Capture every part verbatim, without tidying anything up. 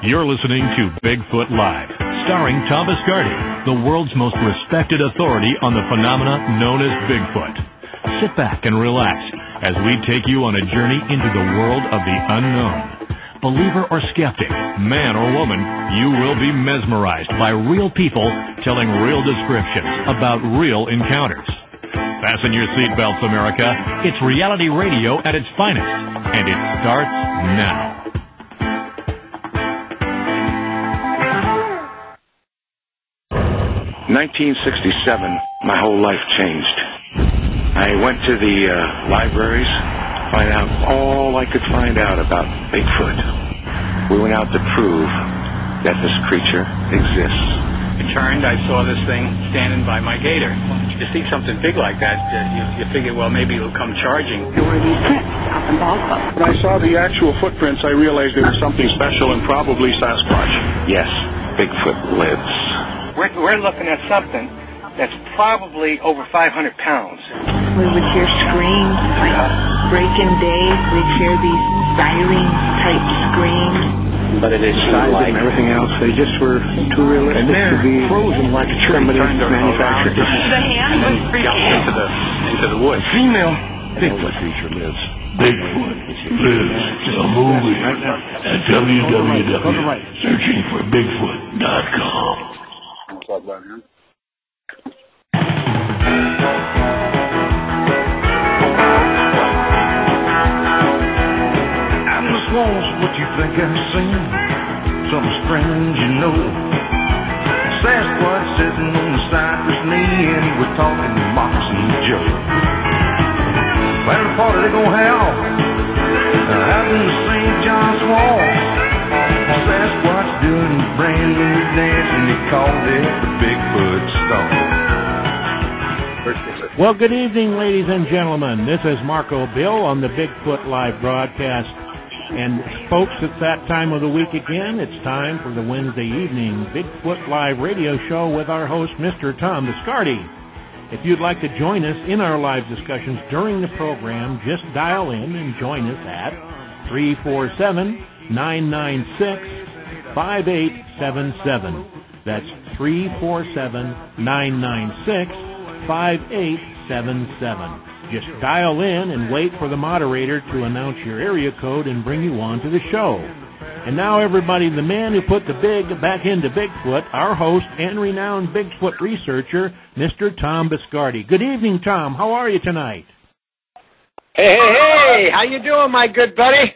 You're listening to Bigfoot Live, starring Tom Biscardi, the world's most respected authority on the phenomena known as Bigfoot. Sit back and relax as we take you on a journey into the world of the unknown. Believer or skeptic, man or woman, you will be mesmerized by real people telling real descriptions about real encounters. Fasten your seatbelts, America. It's reality radio at its finest, and it starts now. nineteen sixty-seven, my whole life changed. I went to the uh, libraries, find out all I could find out about Bigfoot. We went out to prove that this creature exists. I turned, I saw this thing standing by my gator. You see something big like that, you, you figure, well, maybe it'll come charging. There were these prints up in Ballsville. When I saw the actual footprints, I realized there was something special and probably Sasquatch. Yes, Bigfoot lives. We're, we're looking at something that's probably over five hundred pounds. We would hear screams, like breaking day. We'd hear these siren-type screams. But it is size like and everything else, they just were too realistic to be frozen like a tree. Somebody manufactured this. The hand was freaking into the, into the woods. Female Bigfoot creature lives. Bigfoot lives. The movie at w w w dot searching for bigfoot dot com. Plug that in. I'm just lost what you think I've seen. Something strange, you know. Sasquatch sitting on the cypress knee, and he was talking to Moxie Joe. Where the party they gonna have? Out in the Saint John's Wall. Sasquatch doing a brand new dance, and they called it the Bigfoot Stomp. Well, good evening, ladies and gentlemen. This is Marco Bill on the Bigfoot Live broadcast. And, folks, it's that time of the week again. It's time for the Wednesday evening Bigfoot Live radio show with our host, Mister Tom Biscardi. If you'd like to join us in our live discussions during the program, just dial in and join us at three four seven, nine nine six, five eight seven seven. That's three four seven, nine nine six, five eight seven seven. Just dial in and wait for the moderator to announce your area code and bring you on to the show. And now, everybody, the man who put the big back into Bigfoot, our host and renowned Bigfoot researcher, Mister Tom Biscardi. Good evening, Tom. How are you tonight? Hey, hey, hey! How you doing, my good buddy?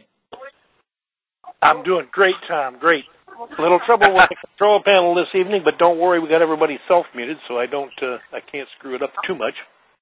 I'm doing great, Tom. Great. A little trouble with the control panel this evening, but don't worry, we got everybody self-muted, so I don't, uh, I can't screw it up too much.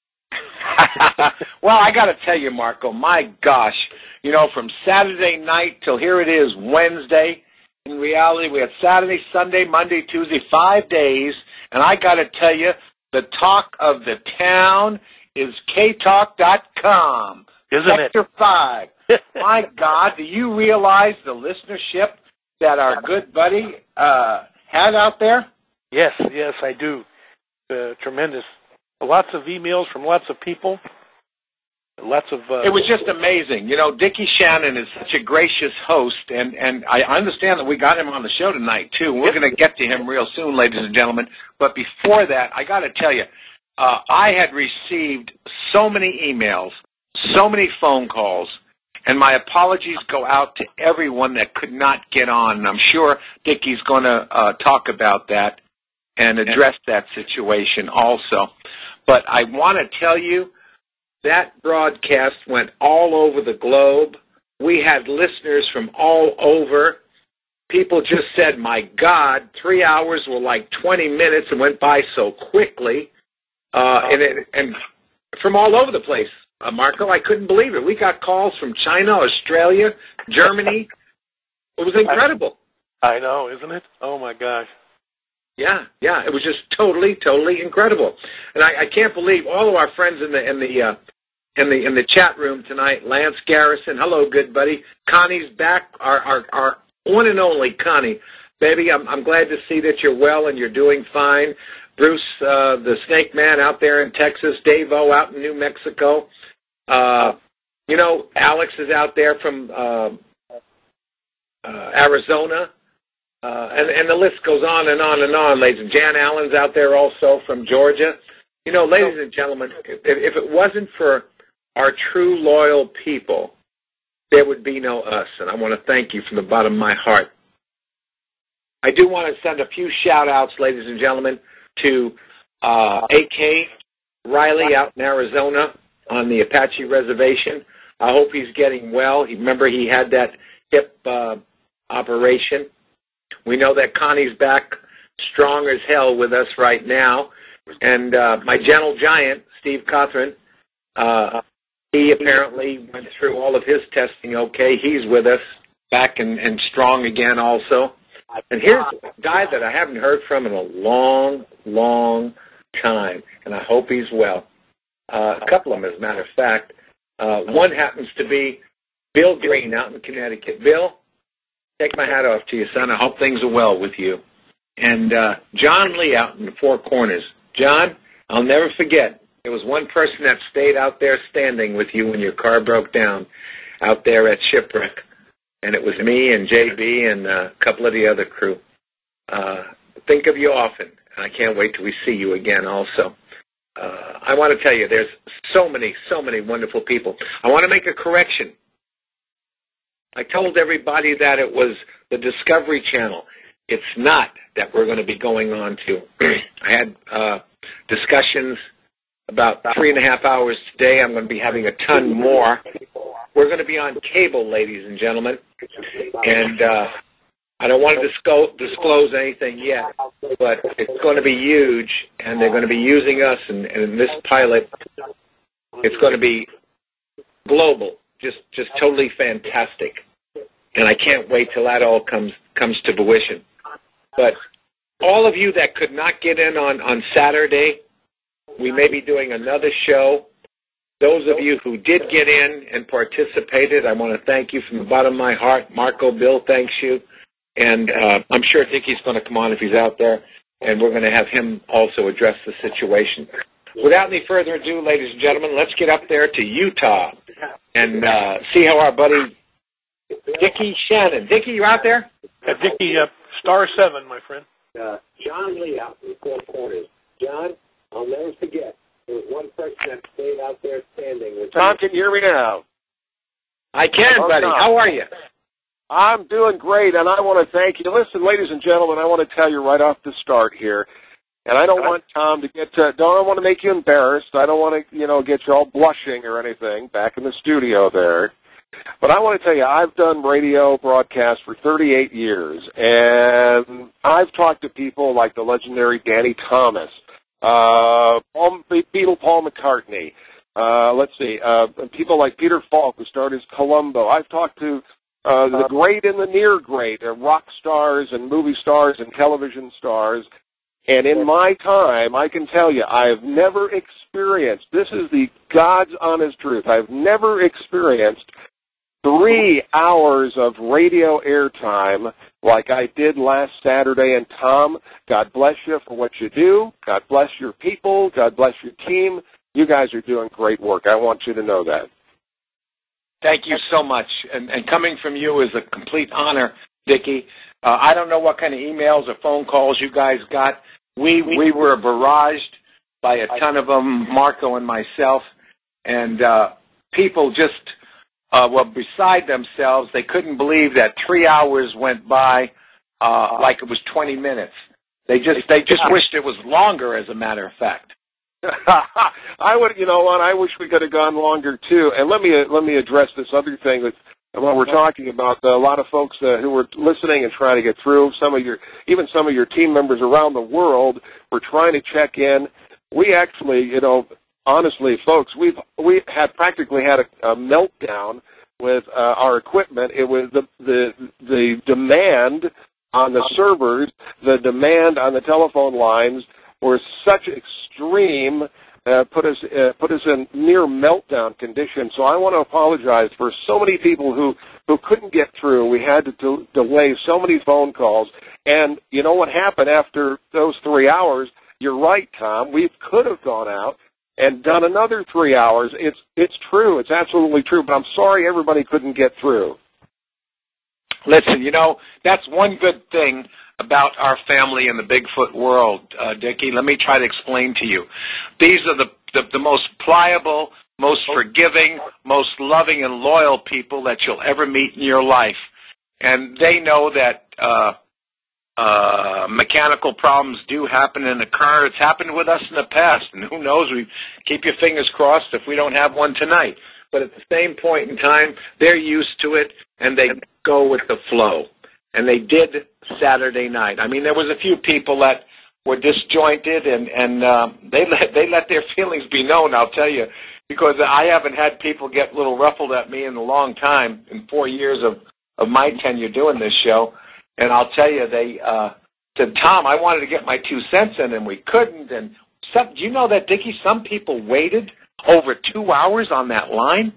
Well, I got to tell you, Marco, my gosh, you know, from Saturday night till here it is Wednesday. In reality, we had Saturday, Sunday, Monday, Tuesday, five days, and I got to tell you, the talk of the town is K talk dot com. Isn't Sector it? five. My God, do you realize the listenership that our good buddy uh, had out there? Yes, yes, I do. Uh, tremendous. Lots of emails from lots of people. Lots of. Uh, it was just amazing. You know, Dickie Shannon is such a gracious host, and, and I understand that we got him on the show tonight, too. We're going to get to him real soon, ladies and gentlemen. But before that, I got to tell you, uh, I had received so many emails, so many phone calls, and my apologies go out to everyone that could not get on. And I'm sure Dickie's going to uh, talk about that and address that situation also. But I want to tell you, that broadcast went all over the globe. We had listeners from all over. People just said, my God, three hours were like twenty minutes and went by so quickly. Uh, and, it, and from all over the place, uh, Marco, I couldn't believe it. We got calls from China, Australia, Germany. It was incredible. I know, isn't it? Oh, my gosh. Yeah, yeah, it was just totally, totally incredible, and I, I can't believe all of our friends in the in the uh, in the in the chat room tonight. Lance Garrison, hello, good buddy. Connie's back, our our, our one and only Connie, baby. I'm I'm glad to see that you're well and you're doing fine. Bruce, uh, the Snake Man out there in Texas, Dave O out in New Mexico. Uh, you know, Alex is out there from uh, uh, Arizona. Uh, and, and the list goes on and on and on, ladies. And Jan Allen's out there also from Georgia. You know, ladies and gentlemen, if, if it wasn't for our true loyal people, there would be no us. And I want to thank you from the bottom of my heart. I do want to send a few shout-outs, ladies and gentlemen, to uh, A K Riley out in Arizona on the Apache Reservation. I hope he's getting well. He, remember, he had that hip uh, operation. We know that Connie's back strong as hell with us right now. And uh, my gentle giant, Steve Cothran, uh, he apparently went through all of his testing okay. He's with us, back and, and strong again also. And here's a guy that I haven't heard from in a long, long time, and I hope he's well. Uh, a couple of them, as a matter of fact. Uh, one happens to be Bill Green out in Connecticut. Bill, take my hat off to you, son. I hope things are well with you. And uh, John Lee out in the Four Corners. John, I'll never forget, there was one person that stayed out there standing with you when your car broke down out there at Shipwreck. And it was me and J B and a couple of the other crew. Uh, think of you often. I can't wait till we see you again also. Uh, I want to tell you, there's so many, so many wonderful people. I want to make a correction. I told everybody that it was the Discovery Channel. It's not that we're going to be going on to. I had uh, discussions about three and a half hours today. I'm going to be having a ton more. We're going to be on cable, ladies and gentlemen. And uh, I don't want to disclose, disclose anything yet, but it's going to be huge, and they're going to be using us, and, and this pilot, it's going to be global, just just totally fantastic. And I can't wait till that all comes comes to fruition. But all of you that could not get in on, on Saturday, we may be doing another show. Those of you who did get in and participated, I want to thank you from the bottom of my heart. Marco, Bill, thanks you. And uh, I'm sure Dickie's going to come on if he's out there, and we're going to have him also address the situation. Without any further ado, ladies and gentlemen, let's get up there to Utah and uh, see how our buddy Dickie Shannon. Dickie, you out there? Uh, Dickie, uh, star seven, my friend. Uh, John Lee out in the Four Corners. John, I'll never forget. There was one person that stayed out there standing. With Tom, can you hear me now? I can, oh, buddy. Tom. How are you? I'm doing great, and I want to thank you. Listen, ladies and gentlemen, I want to tell you right off the start here, and I don't want Tom to get to, don't want to make you embarrassed. I don't want to, you know, get you all blushing or anything back in the studio there. But I want to tell you, I've done radio broadcasts for thirty-eight years, and I've talked to people like the legendary Danny Thomas, uh, Paul, Beatle Paul McCartney, uh, let's see, uh, people like Peter Falk, who started as Columbo. I've talked to uh, the great and the near great, uh, rock stars and movie stars and television stars. And in my time, I can tell you, I have never experienced, this is the God's honest truth, I've never experienced three hours of radio airtime like I did last Saturday. And Tom, God bless you for what you do. God bless your people. God bless your team. You guys are doing great work. I want you to know that. Thank you so much. And, and coming from you is a complete honor, Dickie. Uh, I don't know what kind of emails or phone calls you guys got. We we were barraged by a ton of them, Marco and myself, and uh, people just uh, were beside themselves. They couldn't believe that three hours went by uh, like it was twenty minutes. They just they just wished it was longer, as a matter of fact. I would, you know what? I wish we could have gone longer too. And let me let me address this other thing that. What we're talking about, uh, a lot of folks uh, who were listening and trying to get through, some of your, even some of your team members around the world were trying to check in. We actually, you know, honestly, folks, we've we had practically had a, a meltdown with uh, our equipment. It was the the the demand on the servers, the demand on the telephone lines were such extreme. Uh, put us uh, put us in near meltdown condition. So I want to apologize for so many people who, who couldn't get through. We had to de- delay so many phone calls. And you know what happened after those three hours? You're right, Tom. We could have gone out and done another three hours. It's it's true. It's absolutely true. But I'm sorry everybody couldn't get through. Listen, you know, that's one good thing about our family in the Bigfoot world, uh, Dickie. Let me try to explain to you. These are the, the, the most pliable, most forgiving, most loving and loyal people that you'll ever meet in your life. And they know that uh, uh, mechanical problems do happen and occur. It's happened with us in the past, and who knows, we keep your fingers crossed if we don't have one tonight. But at the same point in time, they're used to it, and they go with the flow. And they did Saturday night. I mean, there was a few people that were disjointed, and, and uh, they, let, they let their feelings be known, I'll tell you, because I haven't had people get a little ruffled at me in a long time, in four years of, of my tenure doing this show. And I'll tell you, they uh, said, Tom, I wanted to get my two cents in, and we couldn't. And some, do you know that, Dickie, some people waited over two hours on that line?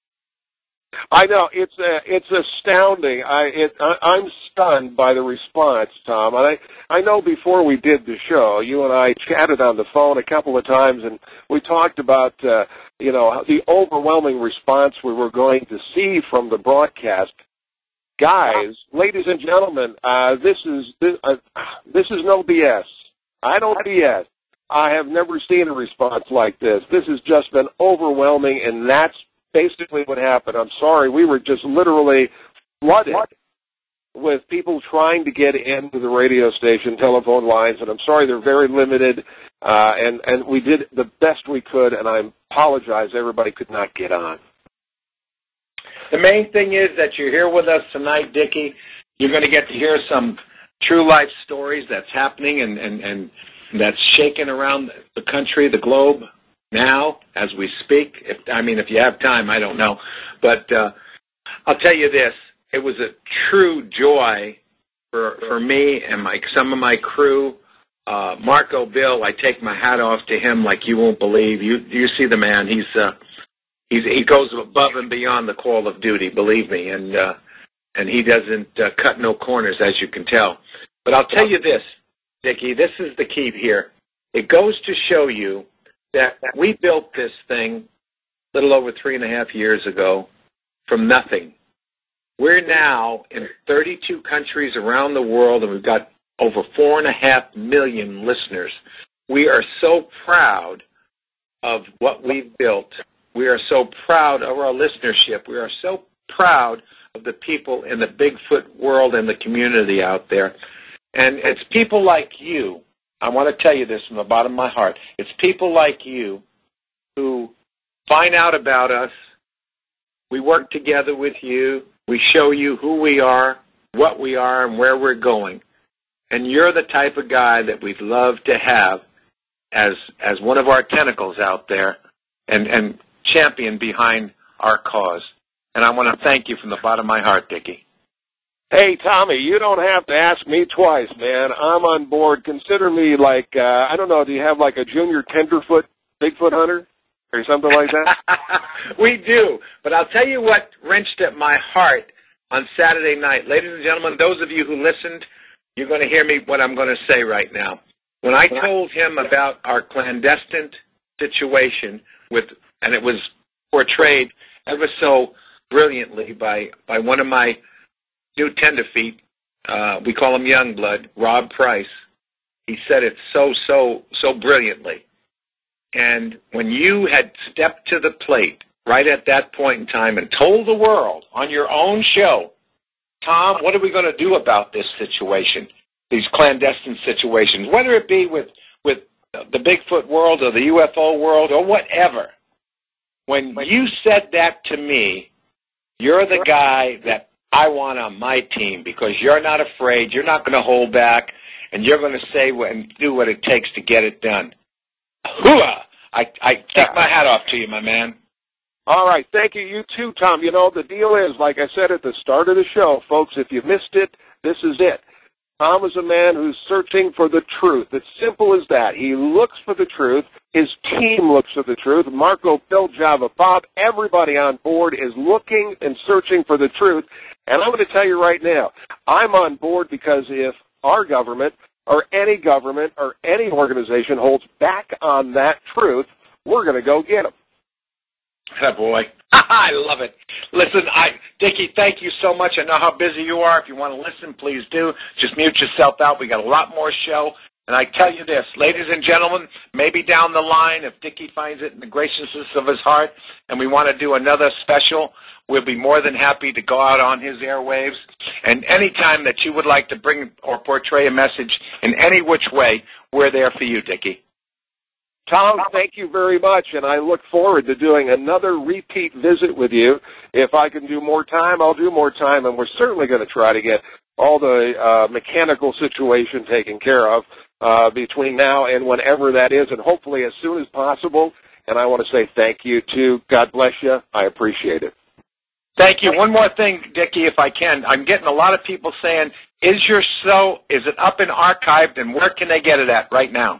I know, it's uh, it's astounding. I, it, I I'm stunned by the response, Tom. And I I know before we did the show, you and I chatted on the phone a couple of times, and we talked about uh, you know the overwhelming response we were going to see from the broadcast. Guys, ladies and gentlemen, uh, this is this, uh, this is no B S. I don't B S. I have never seen a response like this. This has just been overwhelming, and that's basically what happened. I'm sorry, we were just literally flooded with people trying to get into the radio station telephone lines, and I'm sorry, they're very limited, uh, and, and we did the best we could, and I apologize everybody could not get on. The main thing is that you're here with us tonight, Dickie. You're going to get to hear some true life stories that's happening and, and, and that's shaking around the country, the globe, now as we speak. If I mean, if you have time, I don't know. But uh, I'll tell you this. It was a true joy for for me and my some of my crew. Uh, Marco Bill, I take my hat off to him like you won't believe. You you see the man. He's uh, he's he goes above and beyond the call of duty, believe me. And uh, and he doesn't uh, cut no corners, as you can tell. But I'll tell you this, Dickie, this is the key here. It goes to show you that we built this thing a little over three and a half years ago from nothing. We're now in thirty-two countries around the world, and we've got over four and a half million listeners. We are so proud of what we've built. We are so proud of our listenership. We are so proud of the people in the Bigfoot world and the community out there. And it's people like you. I want to tell you this from the bottom of my heart. It's people like you who find out about us. We work together with you. We show you who we are, what we are, and where we're going. And you're the type of guy that we'd love to have as as one of our tentacles out there and, and champion behind our cause. And I want to thank you from the bottom of my heart, Dickie. Hey, Tommy, you don't have to ask me twice, man. I'm on board. Consider me like, uh, I don't know, do you have like a junior tenderfoot Bigfoot hunter or something like that? We do. But I'll tell you what wrenched at my heart on Saturday night. Ladies and gentlemen, those of you who listened, you're going to hear me what I'm going to say right now. When I told him about our clandestine situation, with, and it was portrayed ever so brilliantly by, by one of my new tenderfeet, uh, we call him Youngblood, Rob Price. He said it so, so, so brilliantly. And when you had stepped to the plate right at that point in time and told the world on your own show, Tom, what are we going to do about this situation, these clandestine situations, whether it be with, with the Bigfoot world or the U F O world or whatever. When you said that to me, you're the guy that I want on my team because you're not afraid, you're not going to hold back, and you're going to say what, and do what it takes to get it done. Hooah! I, I take my hat off to you, my man. All right, thank you. You too, Tom. You know, the deal is, like I said at the start of the show, folks, if you missed it, this is it. Tom is a man who's searching for the truth. It's simple as that. He looks for the truth. His team looks for the truth. Marco, Bill, Java, Bob, everybody on board is looking and searching for the truth. And I'm going to tell you right now, I'm on board because if our government or any government or any organization holds back on that truth, we're going to go get them. Oh, boy. I love it. Listen, I, Dickie, thank you so much. I know how busy you are. If you want to listen, please do. Just mute yourself out. We got a lot more show. And I tell you this, ladies and gentlemen, maybe down the line, if Dickie finds it in the graciousness of his heart and we want to do another special, we'll be more than happy to go out on his airwaves. And any time that you would like to bring or portray a message in any which way, we're there for you, Dickie. Tom, thank you very much, and I look forward to doing another repeat visit with you. If I can do more time, I'll do more time, and we're certainly going to try to get all the uh, mechanical situation taken care of uh, between now and whenever that is, and hopefully as soon as possible. And I want to say thank you, too. God bless you. I appreciate it. Thank you. One more thing, Dickie, if I can. I'm getting a lot of people saying, is your show, is it up and archived, and where can they get it at right now?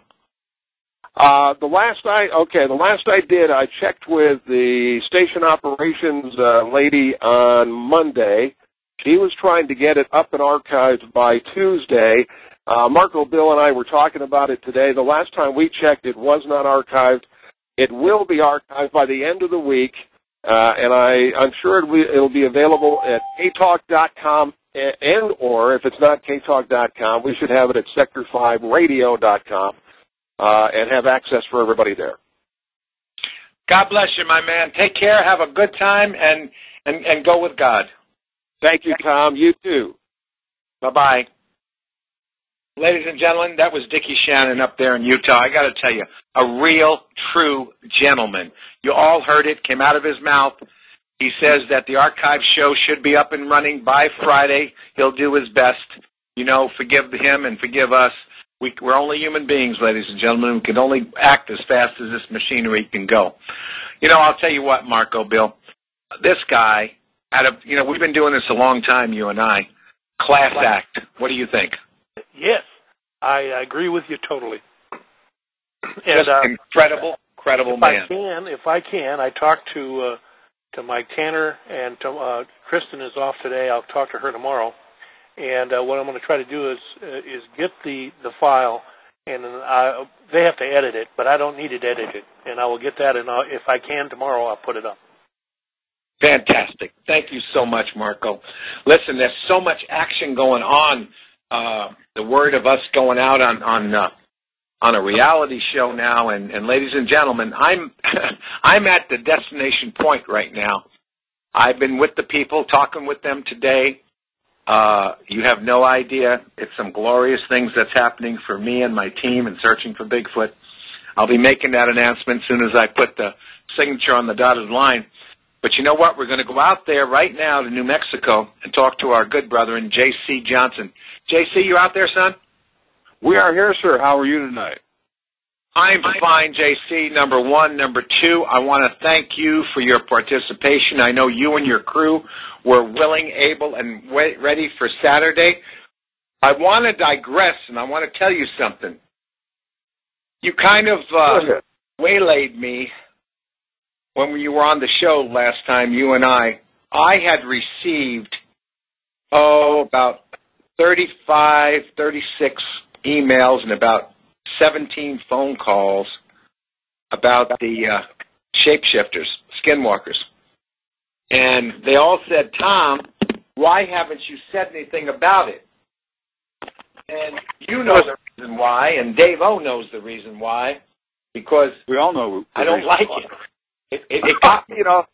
Uh, the last I, okay, the last I did, I checked with the station operations uh, lady on Monday. She was trying to get it up and archived by Tuesday. Uh, Marco, Bill, and I were talking about it today. The last time we checked, it was not archived. It will be archived by the end of the week, uh, and I, I'm sure it will be available at k talk dot com, and or if it's not k talk dot com, we should have it at sector five radio dot com. Uh, and have access for everybody there. God bless you, my man. Take care. Have a good time, and, and, and go with God. Thank you, Tom. You too. Bye-bye. Ladies and gentlemen, that was Dickie Shannon up there in Utah. I got to tell you, a real, true gentleman. You all heard it. Came out of his mouth. He says that the archive show should be up and running by Friday. He'll do his best. You know, forgive him and forgive us. We, we're only human beings, ladies and gentlemen. We can only act as fast as this machinery can go. You know, I'll tell you what, Marco, Bill. This guy, out of, you know, we've been doing this a long time, you and I. Class act. What do you think? Yes, I agree with you totally. And, Just uh, incredible, incredible if man. I can, if I can, I talked to uh, to Mike Tanner, and to, uh, Kristen is off today. I'll talk to her tomorrow. And uh, what I'm going to try to do is uh, is get the, the file, and I, they have to edit it, but I don't need it edited. And I will get that, and I'll, if I can tomorrow, I'll put it up. Fantastic. Thank you so much, Marco. Listen, there's so much action going on. Uh, the word of us going out on on uh, on a reality show now, and, and ladies and gentlemen, I'm I'm at the destination point right now. I've been with the people, talking with them today. Uh, you have no idea. It's some glorious things that's happening for me and my team in searching for Bigfoot. I'll be making that announcement as soon as I put the signature on the dotted line. But you know what? We're going to go out there right now to New Mexico and talk to our good brother, J C Johnson. J C, you out there, son? We are here, sir. How are you tonight? I'm fine, J C, number one. Number two, I want to thank you for your participation. I know you and your crew were willing, able, and ready for Saturday. I want to digress, and I want to tell you something. You kind of uh, waylaid me when you were on the show last time, you and I. I had received, oh, about thirty-five, thirty-six emails and about seventeen phone calls about the uh, shapeshifters, skinwalkers. And they all said, Tom, why haven't you said anything about it? And you know the reason why, and Dave O knows the reason why, because we all know I don't like it. It, it, it got me, you know.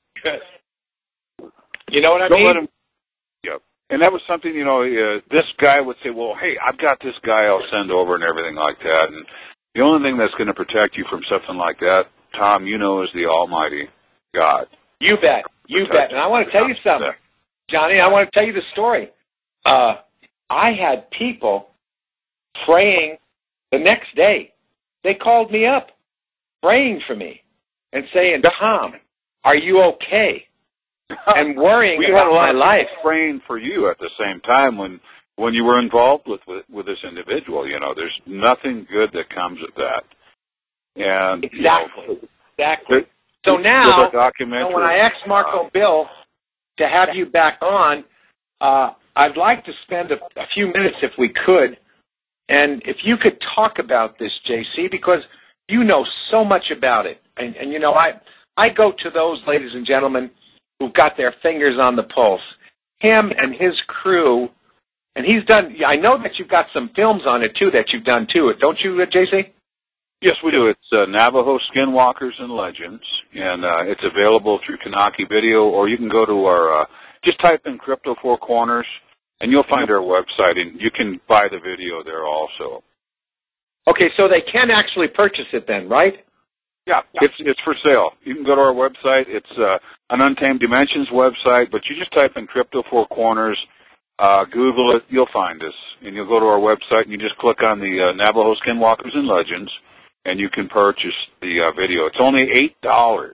You know what I don't mean? Let him, yeah. And that was something, you know, uh, this guy would say, well, hey, I've got this guy I'll send over and everything like that. And the only thing that's going to protect you from something like that, Tom, you know, is the Almighty God. You bet. You bet. And I want to tell you something, Johnny. I want to tell you the story. Uh, I had people praying the next day. They called me up, praying for me and saying, Tom, are you okay? And worrying we about had a lot my of life. Praying for you at the same time when when you were involved with, with with this individual. You know, there's nothing good that comes of that. And exactly, you know, exactly. So now, so when I asked Marco uh, Bill to have you back on, uh, I'd like to spend a, a few minutes, if we could, and if you could talk about this, J C, because you know so much about it. And, and you know, I I go to those, ladies and gentlemen, who've got their fingers on the pulse. Him and his crew, and he's done, I know that you've got some films on it, too, that you've done, too. Don't you, uh, J C? Yes, we do. It's uh, Navajo Skinwalkers and Legends, and uh, it's available through Kanaki Video, or you can go to our, uh, just type in Crypto Four Corners, and you'll find our website, and you can buy the video there also. Okay, so they can actually purchase it then, right? Yeah, it's it's for sale. You can go to our website. It's uh, an Untamed Dimensions website, but you just type in Crypto Four Corners, uh, Google it, you'll find us, and you'll go to our website, and you just click on the uh, Navajo Skinwalkers and Legends, and you can purchase the uh, video. It's only eight dollars.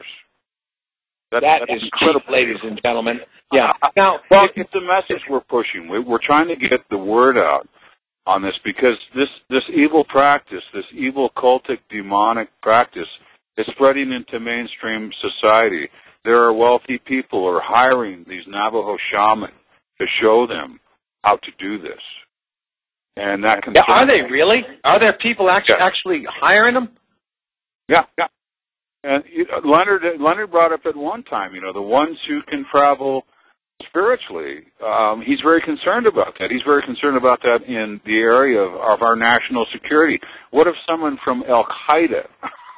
That, that that's is incredible, cheap, ladies and gentlemen. Yeah. Now, well, it's a message we're pushing. We, we're trying to get the word out on this because this, this evil practice, this evil cultic demonic practice is spreading into mainstream society. There are wealthy people who are hiring these Navajo shamans to show them how to do this. And that can yeah, are they really? Are there people actually, yeah. actually hiring them? Yeah, yeah. And you know, Leonard Leonard brought up at one time, you know, the ones who can travel spiritually. Um, he's very concerned about that. He's very concerned about that in the area of, of our national security. What if someone from Al-Qaeda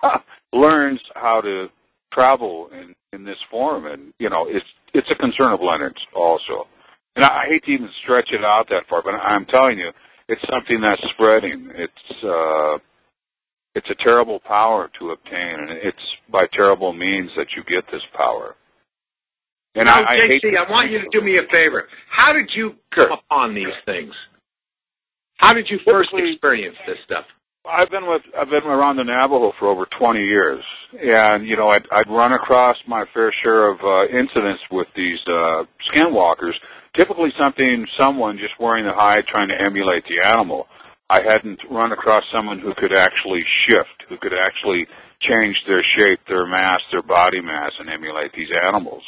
learns how to travel in, in this form? And, you know, it's it's a concern of Leonard's also. And I, I hate to even stretch it out that far, but I'm telling you, it's something that's spreading. It's uh, it's a terrible power to obtain, and it's by terrible means that you get this power. And now, I, I J C, hate I want you to do me a favor. How did you come upon these things? How did you first experience this stuff? I've been with I've been around the Navajo for over twenty years, and you know I'd, I'd run across my fair share of uh, incidents with these uh, skinwalkers. Typically, something someone just wearing the hide trying to emulate the animal. I hadn't run across someone who could actually shift, who could actually change their shape, their mass, their body mass, and emulate these animals.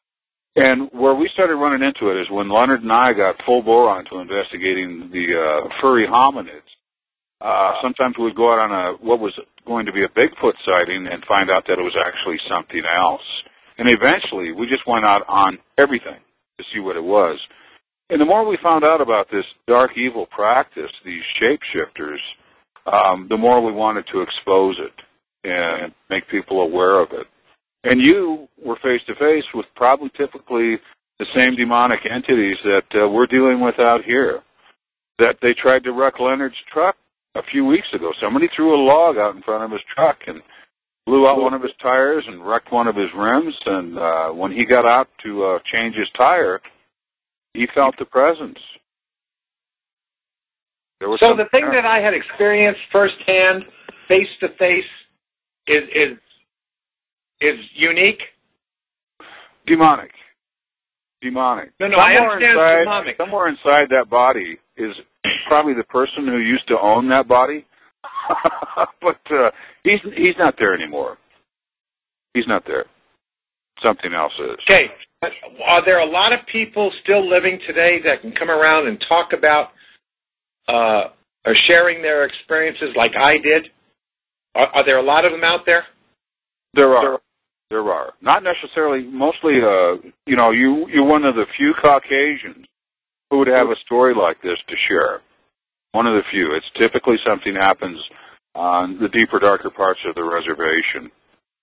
And where we started running into it is when Leonard and I got full bore onto investigating the uh, furry hominids. Uh, sometimes we'd go out on a what was going to be a Bigfoot sighting and find out that it was actually something else. And eventually, we just went out on everything to see what it was. And the more we found out about this dark evil practice, these shapeshifters, um, the more we wanted to expose it and make people aware of it. And you were face-to-face with probably typically the same demonic entities that uh, we're dealing with out here, that they tried to wreck Leonard's truck a few weeks ago. Somebody threw a log out in front of his truck and blew out one of his tires and wrecked one of his rims. And uh, when he got out to uh, change his tire, he felt the presence. There was so the thing there. that I had experienced firsthand, face-to-face, is is is unique? Demonic. Demonic. No, no, somewhere I understand inside, demonic. Somewhere inside that body is probably the person who used to own that body. But uh, he's he's not there anymore. He's not there. Something else is. Okay. Are there a lot of people still living today that can come around and talk about uh, or sharing their experiences like I did? Are, are there a lot of them out there? There are. There are. Not necessarily, mostly, uh, you know, you, you're one of the few Caucasians who would have a story like this to share. One of the few. It's typically something happens on the deeper, darker parts of the reservation.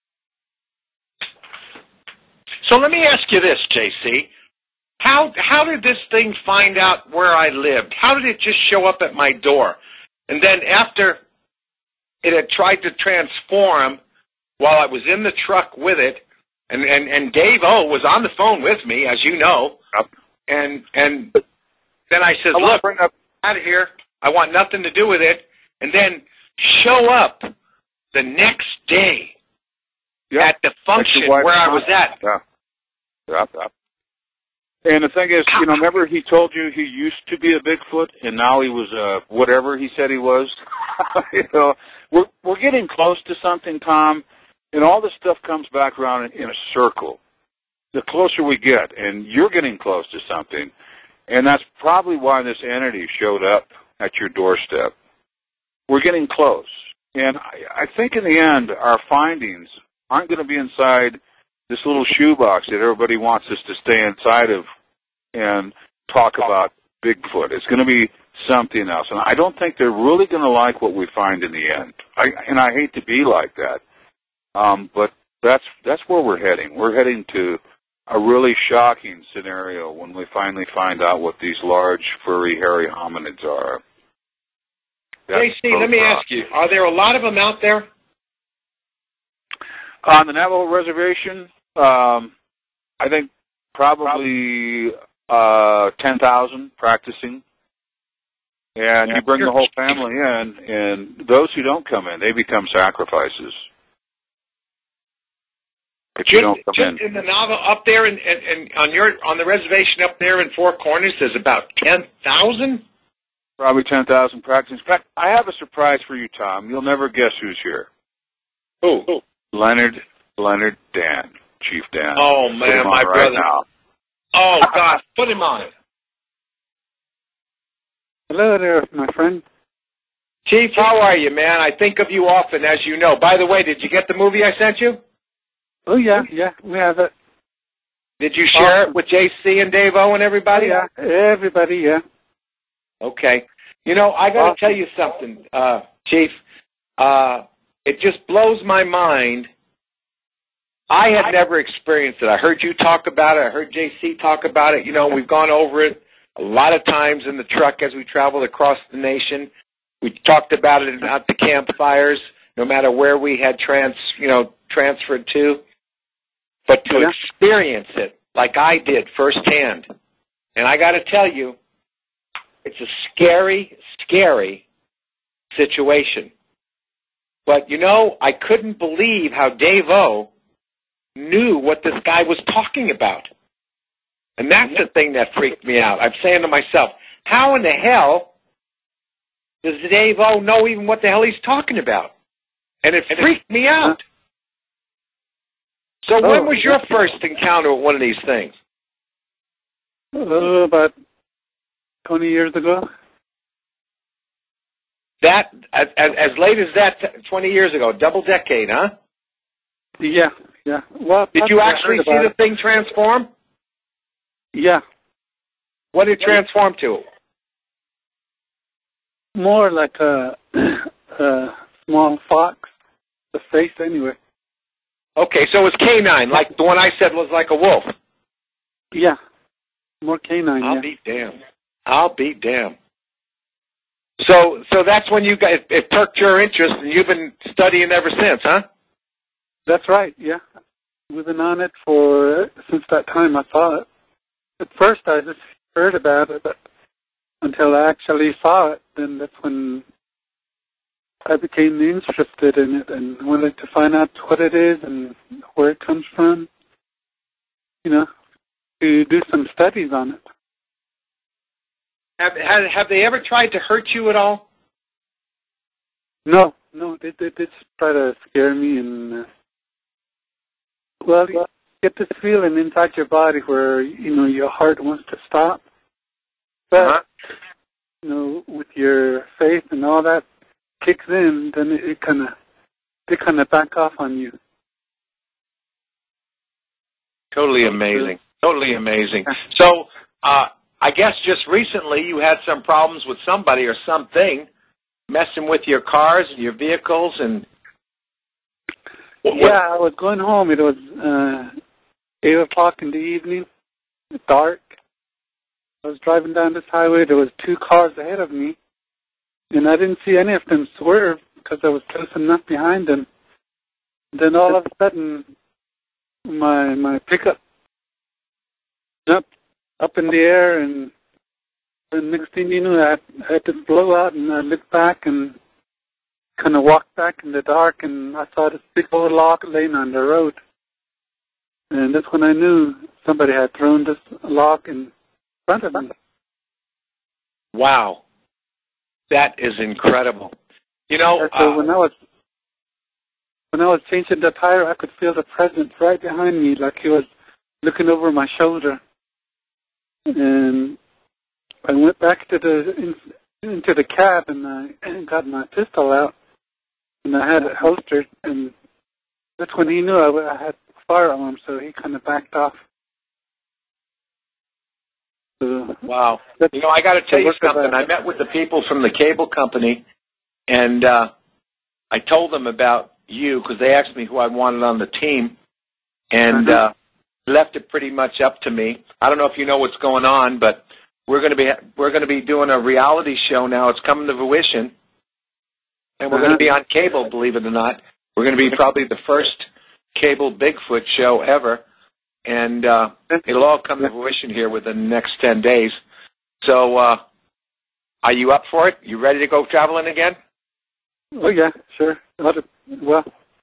So let me ask you this, J C. How how did this thing find out where I lived? How did it just show up at my door? And then after it had tried to transform while I was in the truck with it, and, and, and Dave O was on the phone with me, as you know, yep. and and then I said, I look, bring up- out of here. I want nothing to do with it. And then show up the next day yep. at the function where I was at. Yeah. Yep, yep. And the thing is, you know, remember he told you he used to be a Bigfoot, and now he was uh, whatever he said he was? You know, we're, we're getting close to something, Tom, and all this stuff comes back around in, in a circle. The closer we get, and you're getting close to something, and that's probably why this entity showed up at your doorstep. We're getting close. And I, I think in the end, our findings aren't going to be inside this little shoebox that everybody wants us to stay inside of and talk about Bigfoot. It's going to be something else. And I don't think they're really going to like what we find in the end. I, and I hate to be like that. Um, but that's that's where we're heading. We're heading to a really shocking scenario when we finally find out what these large, furry, hairy hominids are. J C, let me ask you, are there a lot of them out there? On the Navajo Reservation, um, I think probably uh, ten thousand practicing. And you bring the whole family in, and those who don't come in, they become sacrifices. If you don't come in. Just in the Navajo up there, and, and, and on your on the reservation up there in Four Corners, there's about ten thousand. Probably ten thousand practicing. In fact, I have a surprise for you, Tom. You'll never guess who's here. Who? Who? Leonard, Leonard Dan, Chief Dan. Oh, man, my right brother. Now. Oh, God, put him on. Hello there, my friend. Chief, how are you, man? I think of you often, as you know. By the way, did you get the movie I sent you? Oh, yeah, yeah, we have it. Did you share awesome. it with J C and Dave O and everybody? Oh, yeah, everybody, yeah. Okay. You know, I got to awesome. tell you something, uh, Chief. Uh, it just blows my mind. I had never experienced it. I heard you talk about it. I heard J C talk about it. You know, we've gone over it a lot of times in the truck as we traveled across the nation. We talked about it at the campfires, no matter where we had trans, you know, transferred to. But to yeah. experience it like I did firsthand, and I got to tell you, it's a scary, scary situation. But, you know, I couldn't believe how Dave O knew what this guy was talking about. And that's the thing that freaked me out. I'm saying to myself, how in the hell does Dave O know even what the hell he's talking about? And it freaked me out. So oh, when was your first encounter with one of these things? Uh, about twenty years ago. That, as, as late as that, twenty years ago, double decade, huh? Yeah, yeah. Well, did you actually see the thing transform? Yeah. What did it transform to? More like a, a small fox, the face anyway. Okay, so it was canine, like the one I said was like a wolf. Yeah, more canine. I'll yeah. be damned. I'll be damned. So, so that's when you guys it perked your interest, and you've been studying ever since, huh? That's right. Yeah, we've been on it for since that time I saw it. At first, I just heard about it, but until I actually saw it, then that's when I became interested in it and wanted to find out what it is and where it comes from. You know, to do some studies on it. Have have, have they ever tried to hurt you at all? No, no, they they did try to scare me and uh, well, you get this feeling inside your body where you know your heart wants to stop, but uh-huh. you know with your faith and all that kicks in, then it, it kind of they kind of back off on you. Totally amazing. Totally amazing. So, uh, I guess just recently you had some problems with somebody or something messing with your cars and your vehicles and... Yeah, I was going home. It was uh, eight o'clock in the evening, dark. I was driving down this highway. There was two cars ahead of me, and I didn't see any of them swerve because I was close enough behind them. Then all of a sudden, my my pickup jumped up in the air, and the next thing you knew, I had, I had this blowout, and I looked back and kind of walked back in the dark, and I saw this big old log laying on the road. And that's when I knew somebody had thrown this log in front of me. Wow. That is incredible. You know, so uh, when I was when I was changing the tire, I could feel the presence right behind me, like he was looking over my shoulder. And I went back to the in, into the cab, and I got my pistol out, and I had it holstered, and that's when he knew I, I had firearms, so he kind of backed off. So, wow. You know, I got to tell you something. I met with the people from the cable company, and uh, I told them about you because they asked me who I wanted on the team, and uh-huh. uh, left it pretty much up to me. I don't know if you know what's going on, but we're going to be we're going to be doing a reality show now. It's coming to fruition, and we're uh-huh. going to be on cable. Believe it or not, we're going to be probably the first cable Bigfoot show ever. And uh, it'll all come to fruition here within the next ten days. So uh, are you up for it? You ready to go traveling again? Oh, yeah, sure. Well,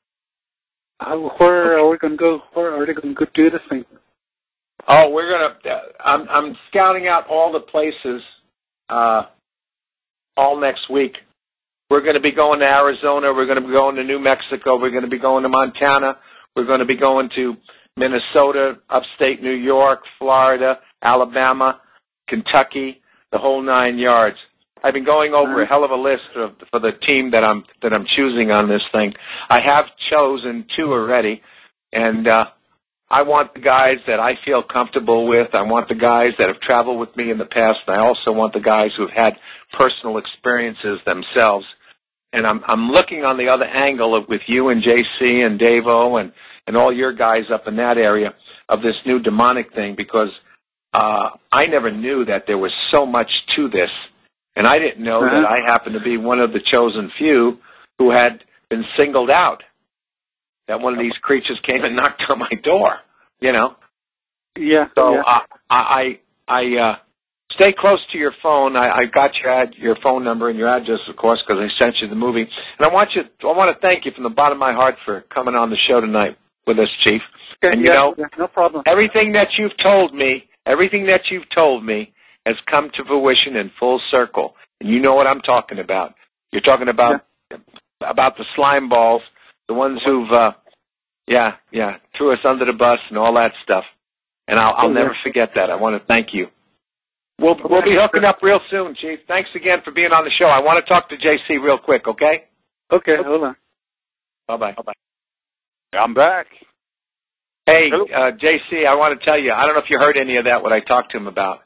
where are we going to go? Where are they going to do this thing? Oh, we're going to uh, – I'm, I'm scouting out all the places uh, all next week. We're going to be going to Arizona. We're going to be going to New Mexico. We're going to be going to Montana. We're going to be going to – Minnesota, upstate New York, Florida, Alabama, Kentucky, the whole nine yards. I've been going over a hell of a list of, for the team that I'm that I'm choosing on this thing. I have chosen two already, and uh, I want the guys that I feel comfortable with. I want the guys that have traveled with me in the past, and I also want the guys who have had personal experiences themselves. And I'm I'm looking on the other angle of with you and J C and Davo and and all your guys up in that area of this new demonic thing, because uh, I never knew that there was so much to this. And I didn't know uh-huh. that I happened to be one of the chosen few who had been singled out, that one of these creatures came and knocked on my door, you know? Yeah. So yeah. Uh, I, I uh, stay close to your phone. I, I got your ad, your phone number and your address, of course, because I sent you the movie. And I want you, I want to thank you from the bottom of my heart for coming on the show tonight with us, Chief. Okay, and you yeah, know, yeah, no problem. Everything that you've told me, everything that you've told me has come to fruition in full circle. And you know what I'm talking about. You're talking about yeah. about the slime balls, the ones who've, uh, yeah, yeah, threw us under the bus and all that stuff. And I'll, I'll never forget that. I want to thank you. We'll we'll be hooking up real soon, Chief. Thanks again for being on the show. I want to talk to J C real quick, okay? Okay, hold on. Bye-bye. Bye-bye. I'm back. Hey, uh, J C, I want to tell you, I don't know if you heard any of that, what I talked to him about.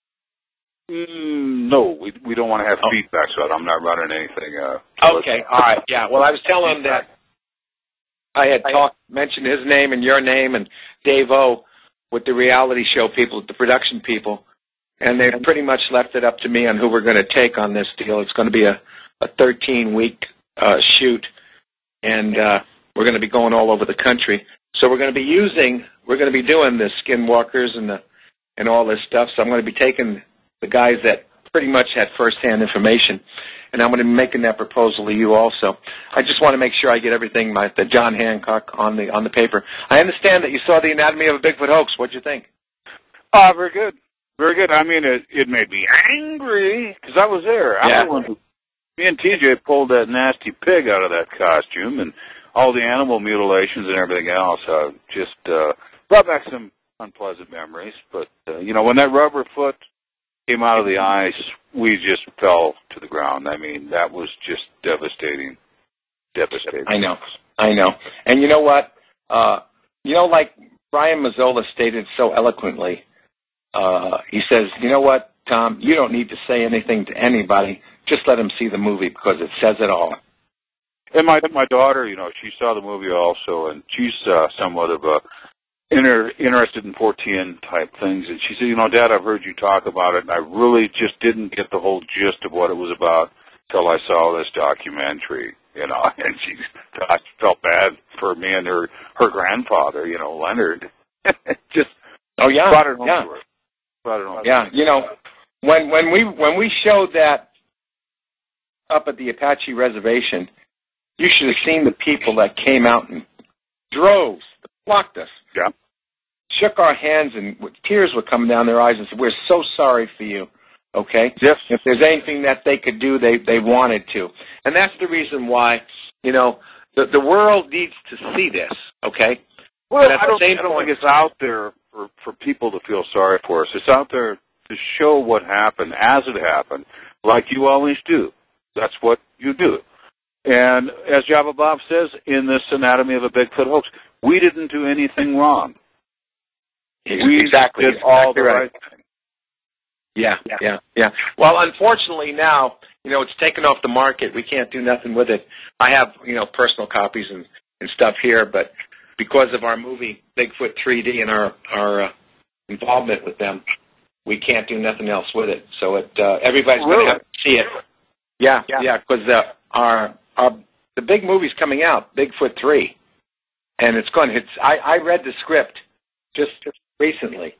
Mm, no, we we don't want to have oh. feedback, so I'm not running anything. Uh, okay, all right, yeah. Well, I was telling him that I had talked, mentioned his name and your name and Dave O with the reality show people, the production people, and they pretty much left it up to me on who we're going to take on this deal. It's going to be a, a thirteen-week uh, shoot, and uh, we're going to be going all over the country. So we're going to be using, we're going to be doing the skinwalkers and the and all this stuff. So I'm going to be taking the guys that pretty much had first-hand information, and I'm going to be making that proposal to you also. I just want to make sure I get everything, my, the John Hancock on the on the paper. I understand that you saw the Anatomy of a Bigfoot Hoax. What'd you think? Oh, very good. Very good. I mean, it, it made me angry because I was there. Yeah. I was the one who, me and T J pulled that nasty pig out of that costume, and all the animal mutilations and everything else. Uh, just uh, brought back some unpleasant memories. But, uh, you know, when that rubber foot came out of the ice, we just fell to the ground. I mean, that was just devastating. Devastating. I know. I know. And you know what? Uh, you know, like Brian Mazzola stated so eloquently, uh, he says, you know what, Tom, you don't need to say anything to anybody. Just let them see the movie because it says it all. And my my daughter, you know, she saw the movie also, and she's uh, somewhat of a inter, interested in Fortean type things. And she said, you know, Dad, I've heard you talk about it, and I really just didn't get the whole gist of what it was about till I saw this documentary, you know. And she I felt bad for me and her her grandfather, you know, Leonard. just oh yeah, brought it home yeah. to her. Brought it home yeah. To her. You know, when when we when we showed that up at the Apache Reservation, you should have seen the people that came out in droves, flocked us. Yeah. Shook our hands, and tears were coming down their eyes and said, we're so sorry for you, okay? Yes. If there's anything that they could do, they, they wanted to. And that's the reason why, you know, the, the world needs to see this, okay? Well, but at I don't, the same I don't point, think it's out there for, for people to feel sorry for us. It's out there to show what happened as it happened, like you always do. That's what you do. And as Java Bob says, in this Anatomy of a Bigfoot Hoax, we didn't do anything wrong. We exactly, did exactly all the right. right thing. Yeah, yeah, yeah. Well, unfortunately now, you know, it's taken off the market. We can't do nothing with it. I have, you know, personal copies and, and stuff here, but because of our movie Bigfoot three D and our our uh, involvement with them, we can't do nothing else with it. So it uh, everybody's really? going to have to see it. Yeah, yeah, because yeah, uh, our our the big movie's coming out, Bigfoot three, and it's going. It's I, I read the script just recently,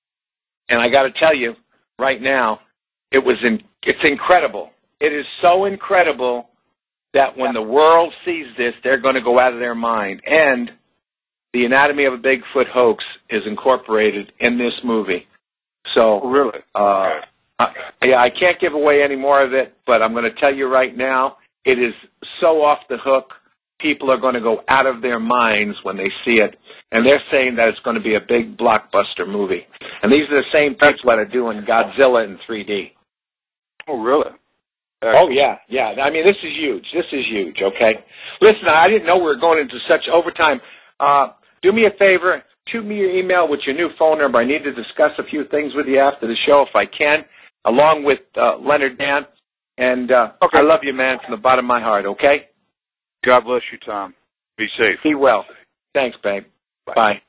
and I got to tell you right now, it was in. It's incredible. It is so incredible that when the world sees this, they're going to go out of their mind. And the Anatomy of a Bigfoot Hoax is incorporated in this movie. So, really, uh, I, yeah, I can't give away any more of it, but I'm going to tell you right now, it is so off the hook. People are going to go out of their minds when they see it, and they're saying that it's going to be a big blockbuster movie. And these are the same people that are doing Godzilla in three D. Oh, really? Oh, yeah, yeah. I mean, this is huge. This is huge, okay? Listen, I didn't know we were going into such overtime. Uh, do me a favor. Shoot me your email with your new phone number. I need to discuss a few things with you after the show if I can, along with uh, Leonard Dan. And uh, okay. I love you, man, from the bottom of my heart, okay? God bless you, Tom. Be safe. Be well. Thanks, babe. Bye. Bye.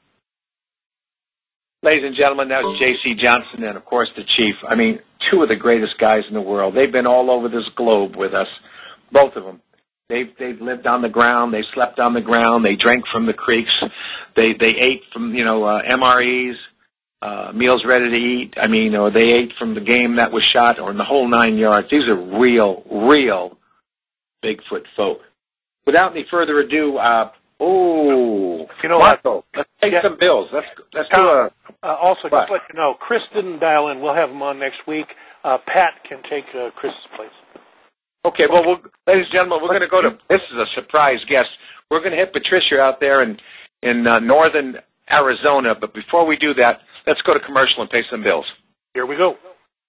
Ladies and gentlemen, that was J C Johnson and, of course, the Chief. I mean, two of the greatest guys in the world. They've been all over this globe with us, both of them. They've, they've lived on the ground. They slept on the ground. They drank from the creeks. They they ate from, you know, uh, M R Es, uh, meals ready to eat. I mean, or they ate from the game that was shot, or in the whole nine yards. These are real, real Bigfoot folk. Without any further ado, uh, oh, you know Marco, what? let's take yeah. some bills. Let's let's Tom, do a. Uh, also, what? just let you know, Chris didn't dial in. We'll have him on next week. Uh, Pat can take uh, Chris's place. Okay, well, we'll, ladies and gentlemen, we're going to go to, this is a surprise guest. We're going to hit Patricia out there in, in uh, northern Arizona, but before we do that, let's go to commercial and pay some bills. Here we go.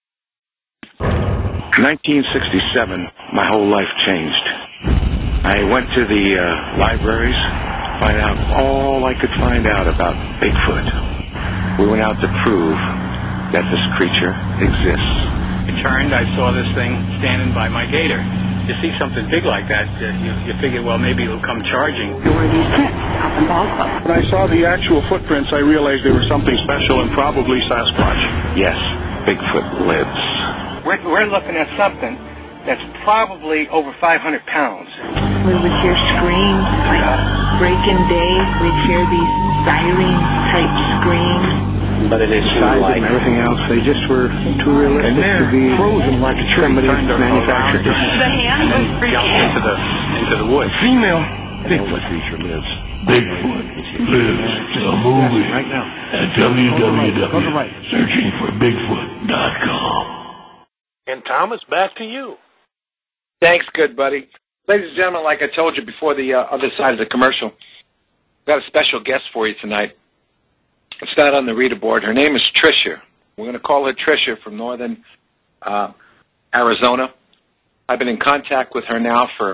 nineteen sixty-seven, my whole life changed. I went to the uh, libraries, find out all I could find out about Bigfoot. We went out to prove that this creature exists. I turned, I saw this thing standing by my gator. You see something big like that, uh, you, you figure, well, maybe it'll come charging. There were these prints up in Ballpark. When I saw the actual footprints, I realized there was something special and probably Sasquatch. Yes, Bigfoot lives. We're, we're looking at something that's probably over five hundred pounds. We would hear screams like breaking day. We'd hear these siren-type screams. But it is size and everything else, they just were too realistic to be frozen like a tree. Somebody manufactured this. The hand was freaking into the into the woods. Female Bigfoot creature lives. Bigfoot lives. The movie right now at w w w dot searching for bigfoot dot com. And Thomas, back to you. Thanks, good buddy. Ladies and gentlemen, like I told you before the uh, other side of the commercial, we've got a special guest for you tonight. It's not on the reader board. Her name is Tricia. We're going to call her Tricia from northern uh, Arizona. I've been in contact with her now for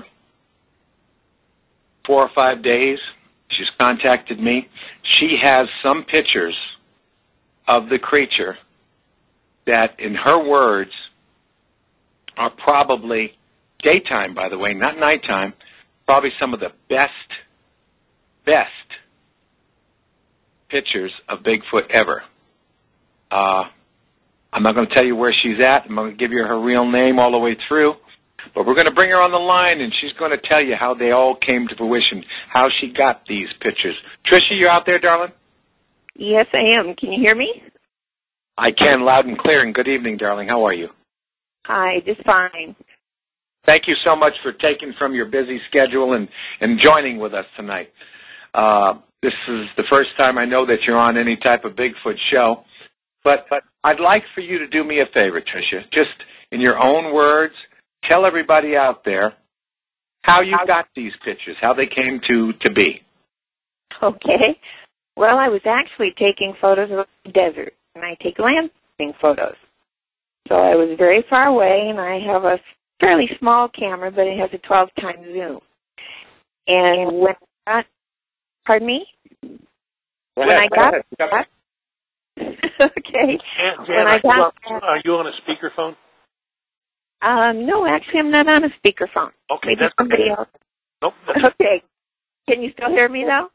four or five days. She's contacted me. She has some pictures of the creature that, in her words, are probably daytime, by the way, not nighttime, probably some of the best, best pictures of Bigfoot ever. Uh, I'm not going to tell you where she's at. I'm going to give you her real name all the way through. But we're going to bring her on the line, and she's going to tell you how they all came to fruition, how she got these pictures. Tricia, you out there, darling? Yes, I am. Can you hear me? I can, loud and clear. And good evening, darling. How are you? Hi, just fine. Thank you so much for taking from your busy schedule and, and joining with us tonight. Uh, This is the first time I know that you're on any type of Bigfoot show. But, but I'd like for you to do me a favor, Tricia. Just in your own words, tell everybody out there how you got these pictures, how they came to, to be. Okay. Well, I was actually taking photos of the desert, and I take landscaping photos. So I was very far away, and I have a fairly small camera, but it has a twelve times zoom. And when I got, pardon me? Go when ahead, I go got, ahead. got okay. Jan, Jan, when I are, you on, got, are you on a speakerphone? um, no, actually, I'm not on a speakerphone. Okay, Maybe that's somebody okay. else. Nope. That's Okay. Can you still hear me though?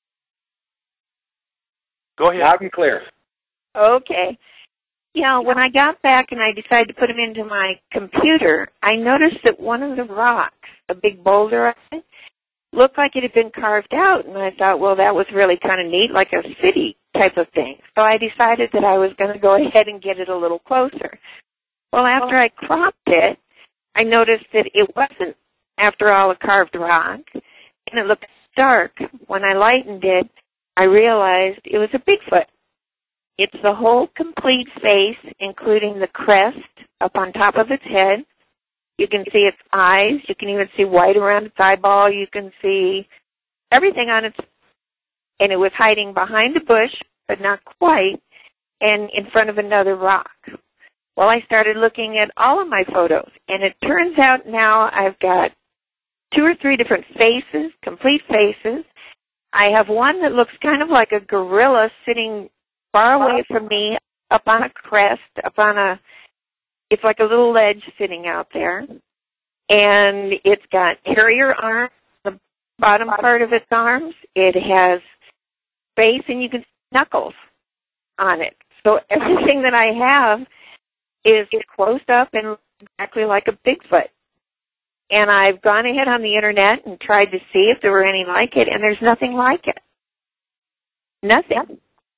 Go ahead. Loud and clear. Okay. You know, when I got back and I decided to put them into my computer, I noticed that one of the rocks, a big boulder, looked like it had been carved out, and I thought, well, that was really kind of neat, like a city type of thing. So I decided that I was going to go ahead and get it a little closer. Well, after I cropped it, I noticed that it wasn't, after all, a carved rock, and it looked dark. When I lightened it, I realized it was a Bigfoot. It's the whole complete face, including the crest up on top of its head. You can see its eyes. You can even see white around its eyeball. You can see everything on its, and it was hiding behind a bush, but not quite, and in front of another rock. Well, I started looking at all of my photos, and it turns out now I've got two or three different faces, complete faces. I have one that looks kind of like a gorilla sitting far away from me, up on a crest, up on a, it's like a little ledge sitting out there. And it's got carrier arms, the bottom part of its arms. It has face, and you can see knuckles on it. So everything that I have is close up and exactly like a Bigfoot. And I've gone ahead on the internet and tried to see if there were any like it, and there's nothing like it. Nothing.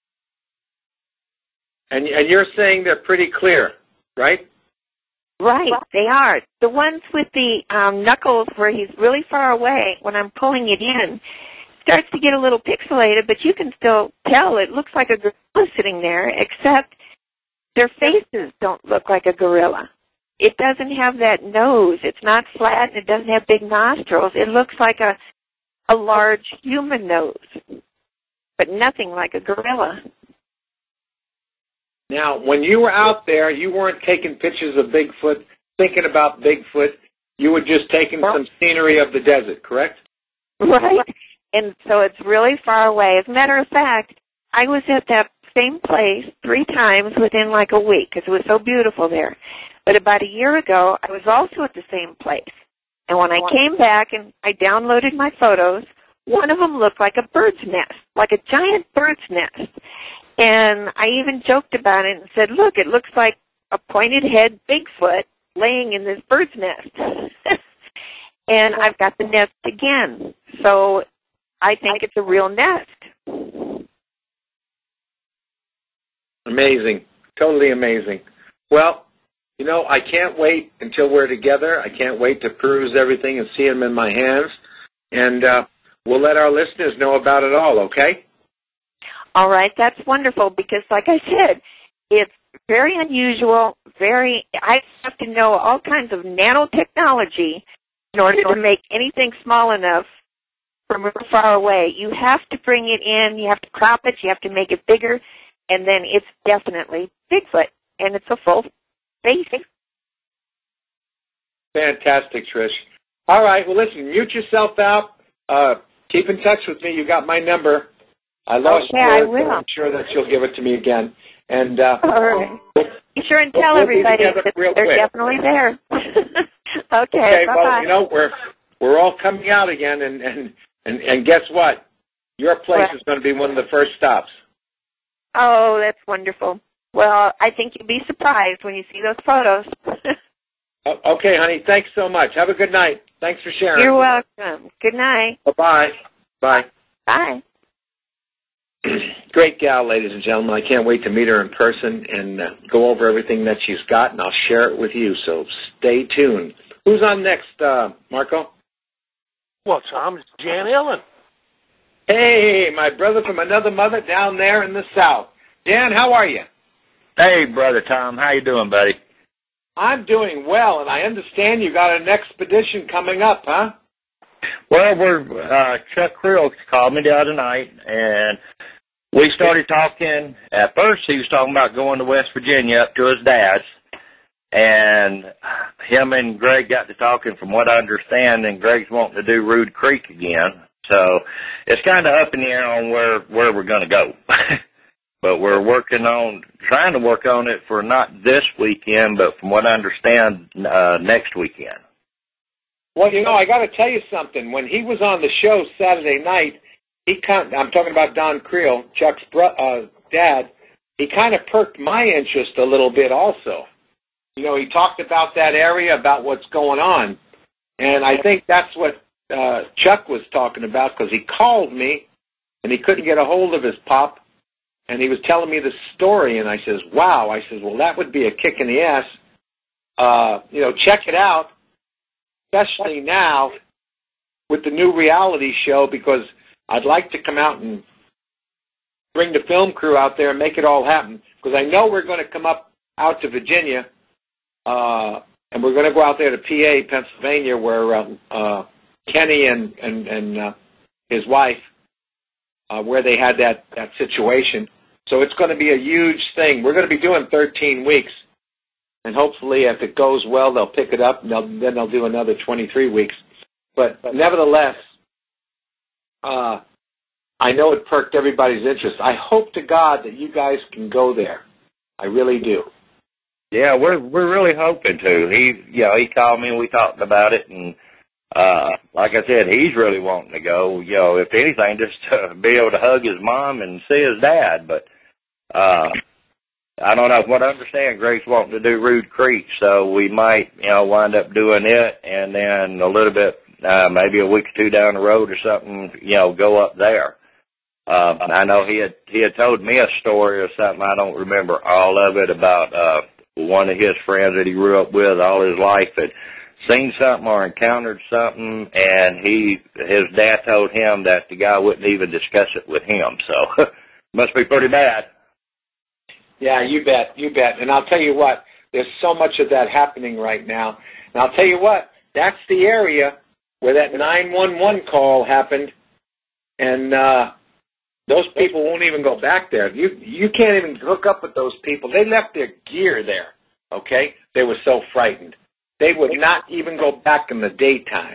And and you're saying they're pretty clear, right? Right, they are. The ones with the um, knuckles where he's really far away, when I'm pulling it in, starts to get a little pixelated, but you can still tell it looks like a gorilla sitting there, except their faces don't look like a gorilla. It doesn't have that nose. It's not flat, and it doesn't have big nostrils. It looks like a a large human nose, but nothing like a gorilla. Now, when you were out there, you weren't taking pictures of Bigfoot, thinking about Bigfoot. You were just taking some scenery of the desert, correct? Right. And so it's really far away. As a matter of fact, I was at that same place three times within like a week because it was so beautiful there. But about a year ago, I was also at the same place. And when I came back and I downloaded my photos, one of them looked like a bird's nest, like a giant bird's nest. And I even joked about it and said, look, it looks like a pointed head Bigfoot laying in this bird's nest. And I've got the nest again. So I think it's a real nest. Amazing. Totally amazing. Well, you know, I can't wait until we're together. I can't wait to peruse everything and see them in my hands. And uh, we'll let our listeners know about it all, okay? All right, that's wonderful because, like I said, it's very unusual, very, I have to know all kinds of nanotechnology in order to make anything small enough from real far away. You have to bring it in, you have to crop it, you have to make it bigger, and then it's definitely Bigfoot, and it's a full face. Fantastic, Trish. All right, well, listen, mute yourself out. Uh, keep in touch with me. You got my number. I lost okay, I yours, will. but I'm sure that you'll give it to me again. And uh, all right. Be sure and tell we'll everybody that real they're quick. definitely there. okay, okay bye-bye. well, you know, we're we're all coming out again, and and and, and guess what? Your place What? is going to be one of the first stops. Oh, that's wonderful. Well, I think you'll be surprised when you see those photos. O- okay, honey. Thanks so much. Have a good night. Thanks for sharing. You're welcome. Good night. Bye-bye. Bye. Bye. Great gal, ladies and gentlemen. I can't wait to meet her in person and uh, go over everything that she's got, and I'll share it with you. So stay tuned. Who's on next, uh, Marco? Well, Tom, it's Jan Ellen. Hey, my brother from another mother down there in the South. Jan, how are you? Hey, Brother Tom. How you doing, buddy? I'm doing well, and I understand you got an expedition coming up, huh? Well, we're uh, Chuck Krill called me the other night, and we started talking. At first, he was talking about going to West Virginia up to his dad's, and him and Greg got to talking, from what I understand, and Greg's wanting to do Rude Creek again. So it's kind of up in the air on where, where we're going to go. But we're working on, trying to work on it for not this weekend, but from what I understand, uh, next weekend. Well, you know, I got to tell you something. When he was on the show Saturday night, he kind I'm talking about Don Creel, Chuck's bro, uh, dad, he kind of perked my interest a little bit also. You know, he talked about that area, about what's going on. And I think that's what uh, Chuck was talking about, because he called me and he couldn't get a hold of his pop. And he was telling me the story, and I says, wow. I says, well, that would be a kick in the ass. Uh, you know, check it out, especially now with the new reality show, because I'd like to come out and bring the film crew out there and make it all happen, because I know we're going to come up out to Virginia, uh, and we're going to go out there to P A, Pennsylvania, where uh, uh, Kenny and, and, and uh, his wife, uh, where they had that, that situation. So it's going to be a huge thing. We're going to be doing thirteen weeks, and hopefully if it goes well, they'll pick it up, and they'll, then they'll do another twenty-three weeks. But, but nevertheless, uh, I know it perked everybody's interest. I hope to God that you guys can go there. I really do. Yeah, we're we're really hoping to. He, you know, he called me and we talked about it, and uh, like I said, he's really wanting to go. You know, if anything, just to be able to hug his mom and see his dad. But uh, I don't know. From what I understand, Greg's wanting to do Rude Creek, so we might, you know, wind up doing it, and then a little bit, uh, maybe a week or two down the road or something, you know, go up there. Uh, I know he had he had told me a story or something. I don't remember all of it, about uh, one of his friends that he grew up with all his life had seen something or encountered something, and he his dad told him that the guy wouldn't even discuss it with him. So must be pretty bad. Yeah, you bet, you bet. And I'll tell you what, there's so much of that happening right now. And I'll tell you what, that's the area where that nine one one call happened, and uh, those people won't even go back there. You you can't even hook up with those people. They left their gear there, okay? They were so frightened. They would not even go back in the daytime.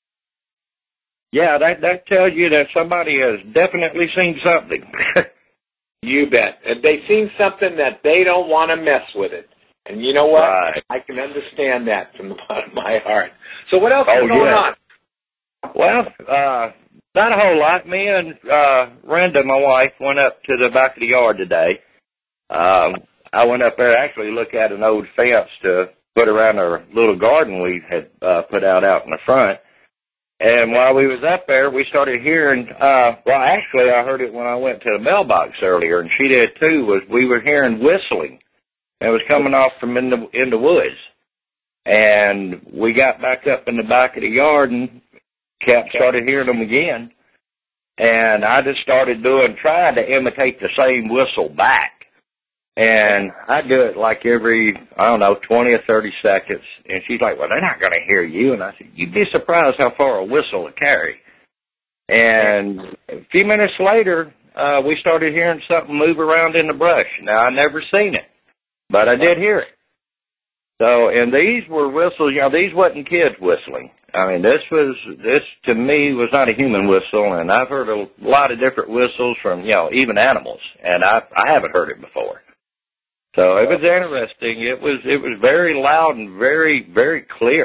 Yeah, that that tells you that somebody has definitely seen something. You bet. And they've seen something that they don't want to mess with it. And you know what? Right. I can understand that from the bottom of my heart. So what else oh, is going yeah. on? Well, uh, not a whole lot. Me and uh, Renda, my wife, went up to the back of the yard today. Um, I went up there actually to look at an old fence to put around our little garden we had uh, put out out in the front. And while we was up there, we started hearing, uh, well, actually, I heard it when I went to the mailbox earlier, and she did too, was we were hearing whistling. It was coming off from in the, in the woods. And we got back up in the back of the yard and kept started hearing them again. And I just started doing, trying to imitate the same whistle back. And I do it like every, I don't know, twenty or thirty seconds. And she's like, well, they're not going to hear you. And I said, you'd be surprised how far a whistle will carry. And a few minutes later, uh, we started hearing something move around in the brush. Now, I never seen it, but I did hear it. So, and these were whistles, you know, these wasn't kids whistling. I mean, this was, this to me was not a human whistle. And I've heard a lot of different whistles from, you know, even animals. And I, I haven't heard it before. So it was interesting. It was it was very loud and very, very clear.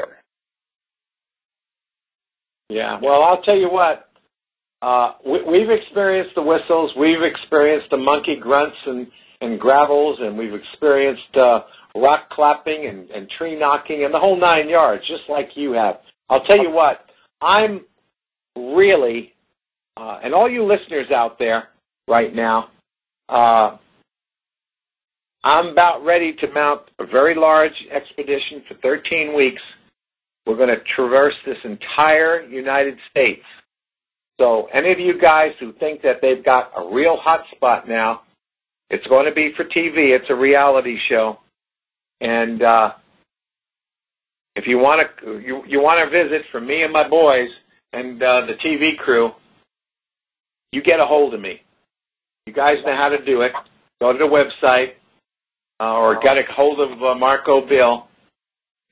Yeah, well, I'll tell you what. Uh, we, we've experienced the whistles. We've experienced the monkey grunts and, and gravels, and we've experienced uh, rock clapping and, and tree knocking and the whole nine yards, just like you have. I'll tell you what. I'm really, uh, and all you listeners out there right now, uh, I'm about ready to mount a very large expedition for thirteen weeks. We're going to traverse this entire United States. So any of you guys who think that they've got a real hot spot now, it's going to be for T V. It's a reality show. And uh, if you want to you, you want to visit for me and my boys and uh, the T V crew, you get a hold of me. You guys know how to do it. Go to the website. Uh, or got a hold of uh, Marco Bill,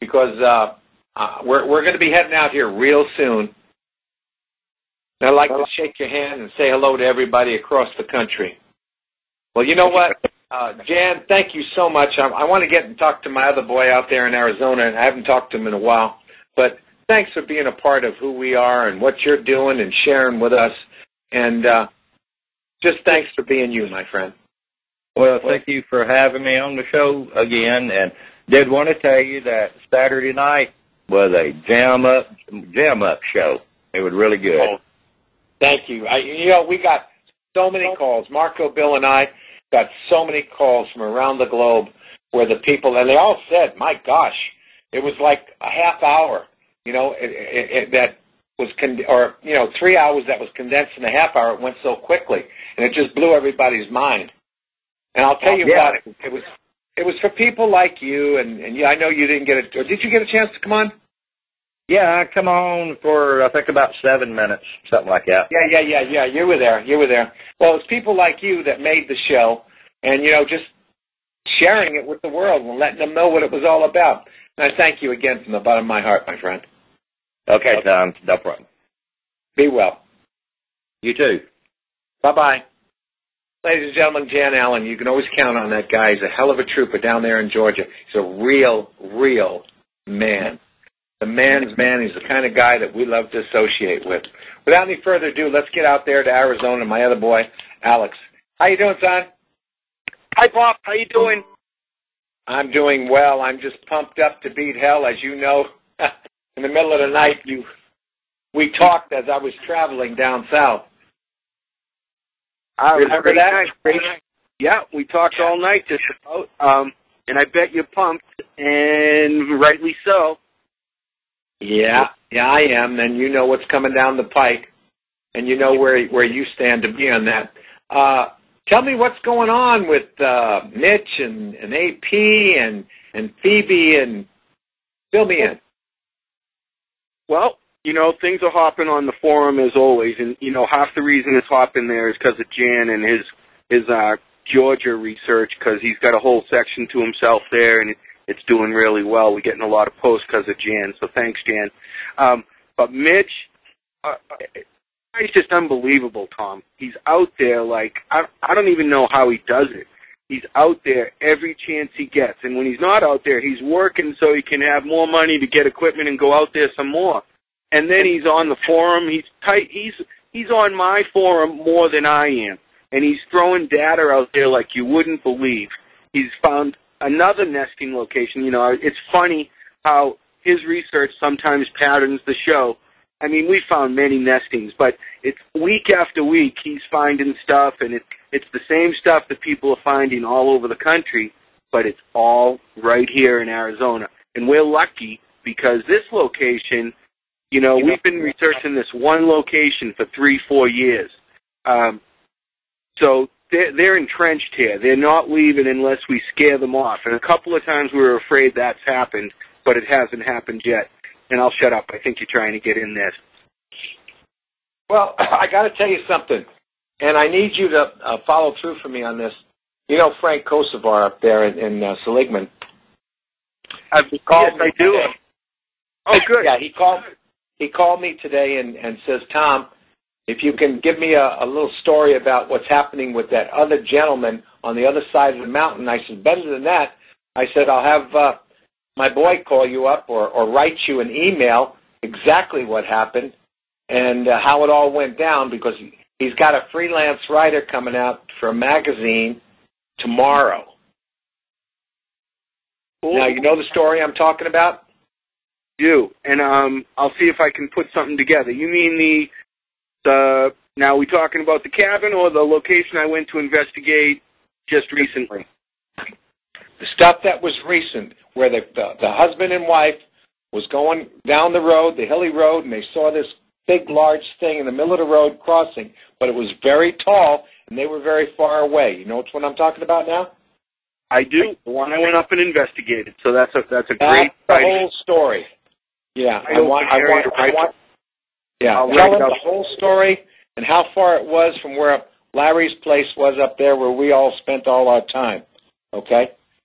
because uh, uh, we're we're going to be heading out here real soon. And I'd like to shake your hand and say hello to everybody across the country. Well, you know what, uh, Jan, thank you so much. I, I want to get and talk to my other boy out there in Arizona, and I haven't talked to him in a while. But thanks for being a part of who we are and what you're doing and sharing with us. And uh, just thanks for being you, my friend. Well, thank you for having me on the show again, and did want to tell you that Saturday night was a jam up, jam up show. It was really good. Oh, thank you. I, you know, we got so many calls. Marco, Bill, and I got so many calls from around the globe where the people, and they all said, my gosh, it was like a half hour, you know, it, it, it, that was, con- or, you know, three hours that was condensed in a half hour. It went so quickly, and it just blew everybody's mind. And I'll tell you yeah. what, it, it was it was for people like you, and, and yeah, I know you didn't get it, or did you get a chance to come on? Yeah, I come on for, I think, about seven minutes, something like that. Yeah, yeah, yeah, yeah. You were there. You were there. Well, it's people like you that made the show, and, you know, just sharing it with the world and letting them know what it was all about. And I thank you again from the bottom of my heart, my friend. Okay, Tom. No problem. Be well. You too. Bye-bye. Ladies and gentlemen, Jan Allen, you can always count on that guy. He's a hell of a trooper down there in Georgia. He's a real, real man. The man's man. He's the kind of guy that we love to associate with. Without any further ado, let's get out there to Arizona. My other boy, Alex. How you doing, son? Hi, Bob. How you doing? I'm doing well. I'm just pumped up to beat hell. As you know, in the middle of the night, you we talked as I was traveling down south. Uh, Remember that? Night, great night. Yeah, we talked all night just about, um, and I bet you're pumped, and rightly so. Yeah, yeah, I am, and you know what's coming down the pike, and you know where where you stand to be on that. Uh, tell me what's going on with uh, Mitch and, and A P and and Phoebe, and fill me in. Well, you know, things are hopping on the forum as always, and, you know, half the reason it's hopping there is because of Jan and his, his uh, Georgia research, because he's got a whole section to himself there, and it, it's doing really well. We're getting a lot of posts because of Jan, so thanks, Jan. Um, but Mitch, uh, he's just unbelievable, Tom. He's out there like, I, I don't even know how he does it. He's out there every chance he gets, and when he's not out there, he's working so he can have more money to get equipment and go out there some more. And then he's on the forum. He's tight. He's he's on my forum more than I am, and he's throwing data out there like you wouldn't believe. He's found another nesting location. You know, it's funny how his research sometimes patterns the show. I mean, we found many nestings, but it's week after week he's finding stuff, and it, it's the same stuff that people are finding all over the country, but it's all right here in Arizona. And we're lucky because this location, you know, we've been researching this one location for three, four years. Um, so they're, they're entrenched here. They're not leaving unless we scare them off. And a couple of times we were afraid that's happened, but it hasn't happened yet. And I'll shut up. I think you're trying to get in there. Well, I got to tell you something, and I need you to uh, follow through for me on this. You know Frank Kosovar up there in, in uh, Seligman? I've, yes, I do. Today. Oh, good. Yeah, he called. He called me today and, and says, Tom, if you can give me a, a little story about what's happening with that other gentleman on the other side of the mountain. I said, better than that. I said, I'll have uh, my boy call you up or, or write you an email exactly what happened and uh, how it all went down, because he's got a freelance writer coming out for a magazine tomorrow. Cool. Now, you know the story I'm talking about? Do, and um, I'll see if I can put something together. You mean the, the, now are we talking about the cabin or the location I went to investigate just recently? The stuff that was recent, where the, the, the husband and wife was going down the road, the hilly road, and they saw this big, large thing in the middle of the road crossing, but it was very tall, and they were very far away. You know which one I'm talking about now? I do. The one I went up and investigated, so that's a, that's a that's great... That's the whole story. Yeah, I want, I want, I want, yeah, tell them the whole story and how far it was from where Larry's place was up there where we all spent all our time, okay?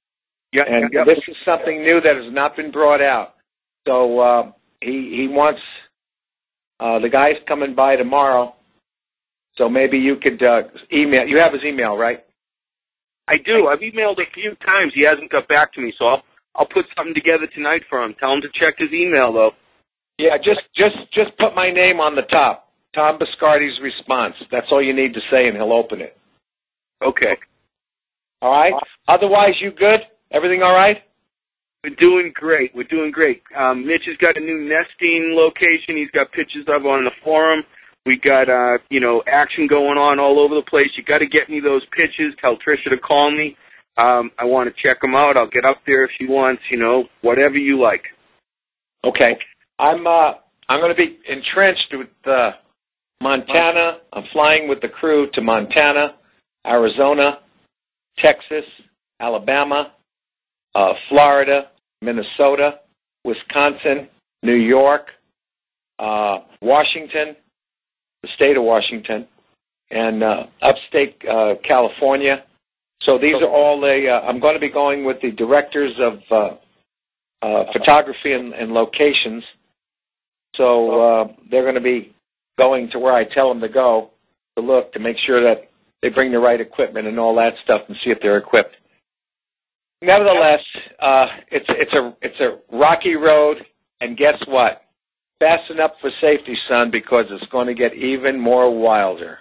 Yeah, and yeah. this is something new that has not been brought out. So uh, he he wants uh, the guy's coming by tomorrow. So maybe you could uh, email. You have his email, right? I do. I've emailed a few times. He hasn't got back to me, so I'll I'll put something together tonight for him. Tell him to check his email, though. Yeah, just just just put my name on the top. Tom Biscardi's response. That's all you need to say, and he'll open it. Okay. All right. Otherwise, you good? Everything all right? We're doing great. We're doing great. Um, Mitch has got a new nesting location. He's got pictures of on the forum. We got, uh, you know, action going on all over the place. You got to get me those pictures. Tell Tricia to call me. Um, I want to check them out. I'll get up there if she wants. You know, whatever you like. Okay. I'm uh, I'm going to be entrenched with uh, Montana. I'm flying with the crew to Montana, Arizona, Texas, Alabama, uh, Florida, Minnesota, Wisconsin, New York, uh, Washington, the state of Washington, and uh, upstate uh, California. So these are all the, uh, I'm going to be going with the directors of uh, uh, photography and, and locations. So uh, they're going to be going to where I tell them to go to look to make sure that they bring the right equipment and all that stuff and see if they're equipped. Nevertheless, uh, it's it's a it's a rocky road, and guess what? Fasten up for safety, son, because it's going to get even more wilder.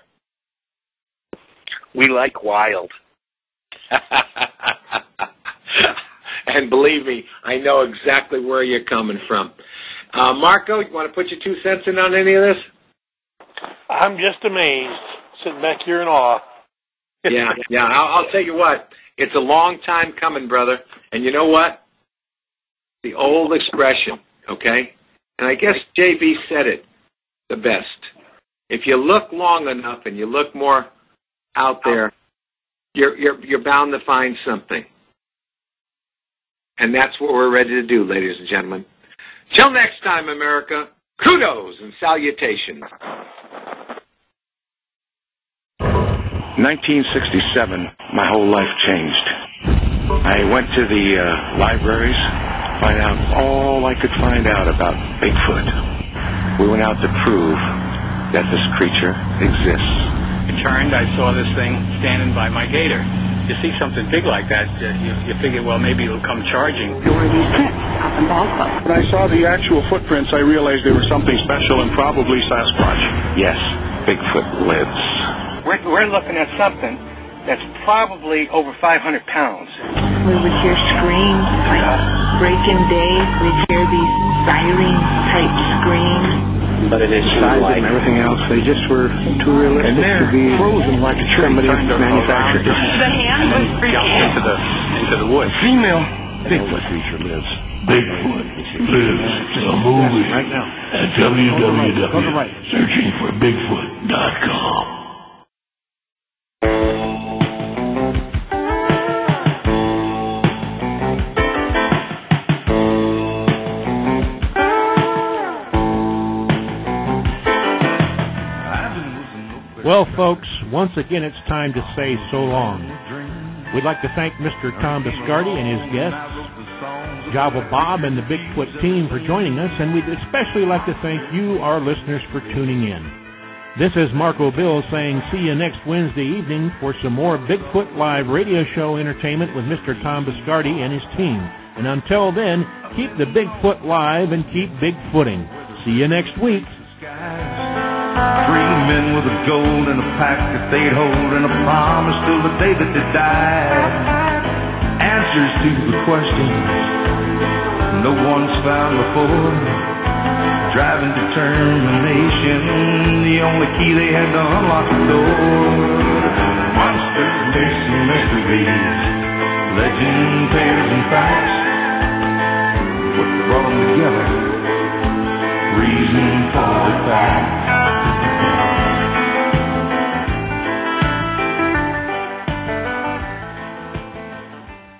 We like wild. And believe me, I know exactly where you're coming from. Uh, Marco, you want to put your two cents in on any of this? I'm just amazed, sitting back here in awe. yeah, yeah. I'll, I'll tell you what. It's a long time coming, brother. And you know what? The old expression, okay? And I guess J B said it the best. If you look long enough and you look more out there, you're you're you're bound to find something. And that's what we're ready to do, ladies and gentlemen. Till next time, America, kudos and salutations. nineteen sixty-seven, my whole life changed. I went to the uh, libraries, find out all I could find out about Bigfoot. We went out to prove that this creature exists. I turned, I saw this thing standing by my gator. You see something big like that, uh, you, you figure, well, maybe it'll come charging. There were these prints up in Ballsville. When I saw the actual footprints, I realized there was something special and probably Sasquatch. Yes, Bigfoot lives. We're, we're looking at something that's probably over five hundred pounds. We would hear screams like breaking day. We'd hear these siren-type screams. But it is size like, and everything else, they just were too realistic to be frozen like a tree. Somebody manufactured it. The hand was freaking into the, into the woods. Female Bigfoot creature lives. Bigfoot lives. The movie right now at w w w dot searching for bigfoot dot com. Well, folks, once again, it's time to say so long. We'd like to thank Mister Tom Biscardi and his guests, Java Bob and the Bigfoot team for joining us, and we'd especially like to thank you, our listeners, for tuning in. This is Marco Bill saying see you next Wednesday evening for some more Bigfoot Live radio show entertainment with Mister Tom Biscardi and his team. And until then, keep the Bigfoot live and keep Bigfooting. See you next week. Three men with a gold and a pack that they'd hold and a promise till the day that they died. Answers to the questions no one's found before. Driving determination, the only key they had to unlock the door. Monsters, myths, and mysteries, legend, tales.